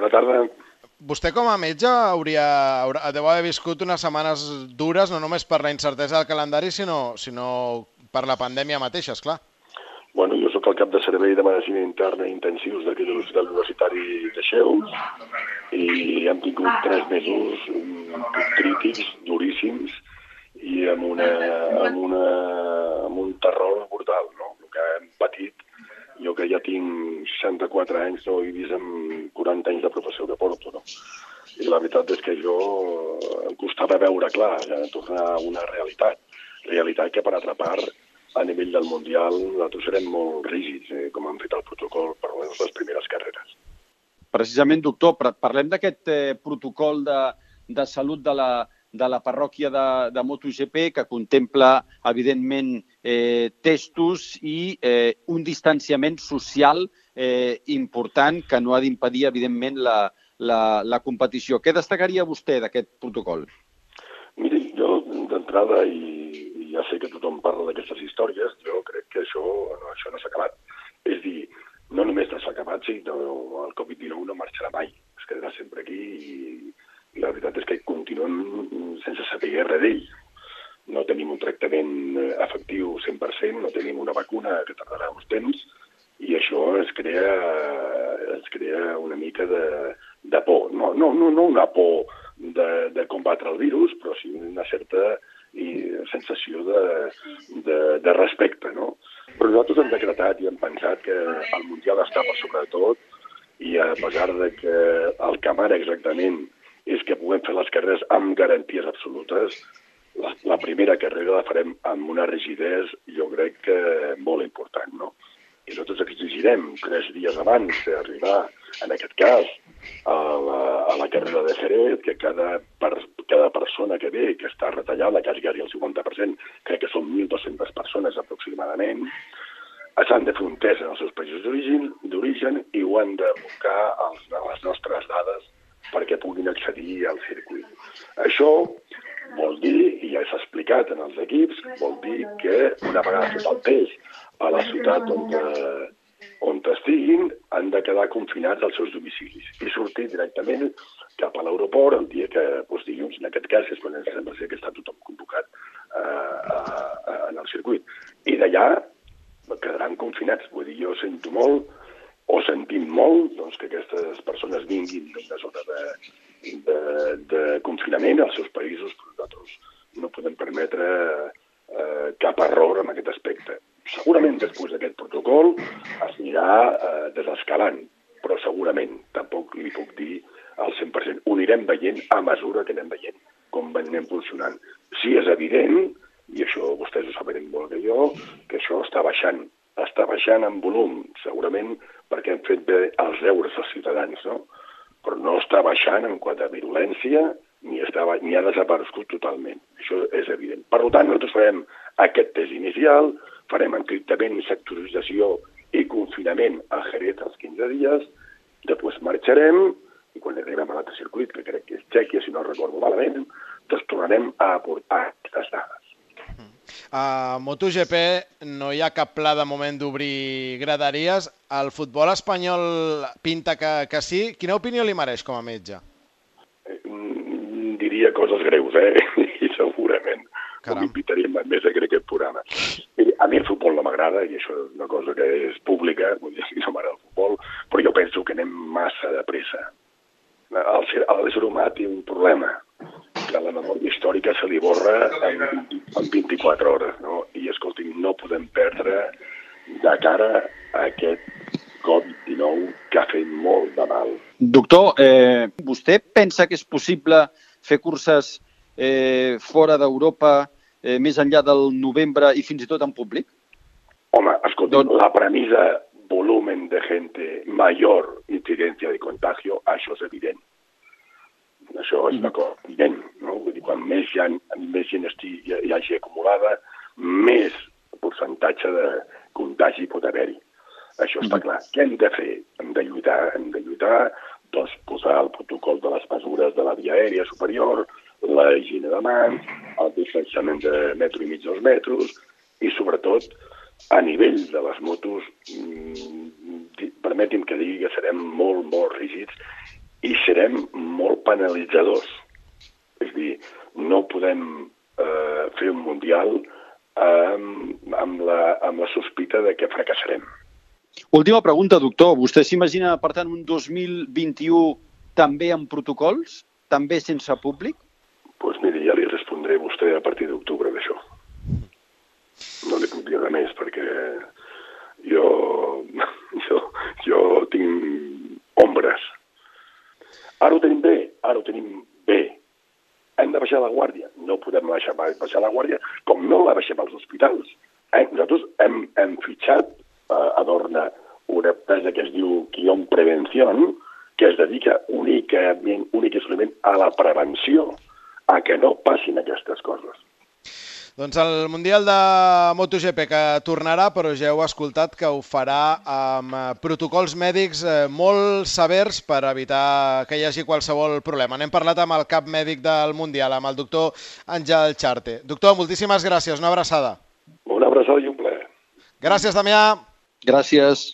Bona tarda. Vostè com a metge deu haver viscut unes setmanes dures, no només per la incertesa del calendari, sinó per la pandèmia mateixa, esclar. Bueno, jo sóc el cap de servei de medicina interna i intensius d'aquí de l'Hospital Universitari de Cheus i hem tingut 3 mesos crítics, duríssims i amb un terror brutal, no? El que hem patit, jo que ja tinc 64 anys, no he vist amb 40 anys de professió que porto, no? I la veritat és que em costava veure clar, tornar a una realitat que per altra part, a nivell del Mundial, nosaltres serem molt rígids, com han fet el protocol per les primeres carreres. Precisament, doctor, parlem d'aquest protocol de salut de la parròquia de MotoGP que contempla, evidentment, testos i un distanciament social important que no ha d'impedir, evidentment, la competició. Què destacaria vostè d'aquest protocol? Miri, jo d'entrada, i ja sé que tothom parla d'aquestes històries, jo crec que això no s'ha acabat. És dir, no només no s'ha acabat, sinó el Covid-19 no marxarà mai. Es quedarà sempre aquí i la veritat és que continuem sense saber res d'ell. No tenim un tractament efectiu 100%, no tenim una vacuna que tardarà uns temps i això ens crea una mica de por. No una por de combatre el virus, però sí una certa sensació de respecte, no? Però nosaltres hem decretat i hem pensat que el Mundial està per sobre de tot i a pesar de que el que mana exactament és que puguem fer les carreres amb garanties absolutes, la primera carrera la farem amb una rigidesa, jo crec que molt important, no? I nosaltres exigirem 3 dies abans d'arribar, en aquest cas, a la carrera de Jerez, que cada persona que ve, que està retallada, quasi el 50%, crec que són 1.200 persones aproximadament, s'han de fer un test en els seus països d'origen i ho han de buscar a les nostres dades perquè puguin accedir al circuit. Això vol dir, i ja s'ha explicat en els equips, vol dir que una vegada fet el test a la ciutat on estiguin, han de quedar confinats als seus domicilis i sortir directament cap a l'aeroport el dia que, dilluns, en aquest cas, és quan sembla ser que està tothom convocat en el circuit. I d'allà quedaran confinats. Vull dir, jo sento molt, o sentim molt, doncs, que aquestes persones vinguin d'una zona de confinament als seus països, però nosaltres no podem permetre cap error en aquest aspecte. Segurament després d'aquest protocol es anirà desescalant, però segurament, tampoc li puc dir al 100%. Ho anirem veient a mesura que anem veient com anem funcionant. Si és evident, i això vostès ho saben molt que jo, que això està baixant en volum, segurament perquè hem fet bé els deures als ciutadans, no? Però no està baixant en quant a virulència ni ha desaparegut totalment. Això és evident. Per tant, nosaltres farem aquest test inicial, farem encriptament i sectorització i confinament a Jerez als 15 dies, després marxarem i quan arribem a l'altre circuit, que crec que és Txèquia, si no recordo malament, doncs tornarem a aportar aquestes dades. A MotoGP no hi ha cap pla de moment d'obrir graderies. El futbol espanyol pinta que sí. Quina opinió li mereix com a metge? Diria coses greus, i segurament m'invitaríem més a aquest programa. Miri, a mi el futbol no m'agrada, i això és una cosa que és pública, vull dir, no m'agrada el futbol, però jo penso que anem massa de pressa. L'ésser humà té un problema, que la memòria històrica se li borra en 24 hores, no? I, escolti'm, no podem perdre de cara a aquest Covid-19 que ha fet molt de mal. Doctor, vostè pensa que és possible fer curses fora d'Europa més enllà del novembre i fins i tot en públic? Home, escolti'm, la premissa volumen de gente, mayor incidencia de contagio, això és evident. Això és una cosa evident, no? Vull dir, quan més gent hi hagi acumulada, més percentatge de contagi pot haver-hi. Això està clar. Què hem de fer? Hem de lluitar, doncs posar el protocol de les mesures de la via aèria superior, la higiene de mans, el distanciament de metro i mig, 2 metres, i sobretot a nivell de les motos, permeti'm que digui que serem molt, molt rígids penalitzadors. És a dir, no podem fer un Mundial amb la sospita de que fracassarem. Última pregunta, doctor. Vostè s'imagina, per tant, un 2021 també amb protocols? També sense públic? Doncs miri, ja li respondré a vostè a partir d'octubre d'això. No li puc dir res més perquè jo tinc ombres. Ara ho tenim bé. Hem de baixar la guàrdia. No podem baixar la guàrdia com no la baixem als hospitals. Nosaltres hem fitxat a Dorna una empresa que es diu Quion Prevención, que es dedica únic i solament a la prevenció, a que no passin aquestes coses. Doncs el Mundial de MotoGP que tornarà, però ja heu escoltat que ho farà amb protocols mèdics molt severs per evitar que hi hagi qualsevol problema. N'hem parlat amb el cap mèdic del Mundial, amb el doctor Àngel Charte. Doctor, moltíssimes gràcies, una abraçada. Una abraçada i un plaer. Gràcies, Damià. Gràcies.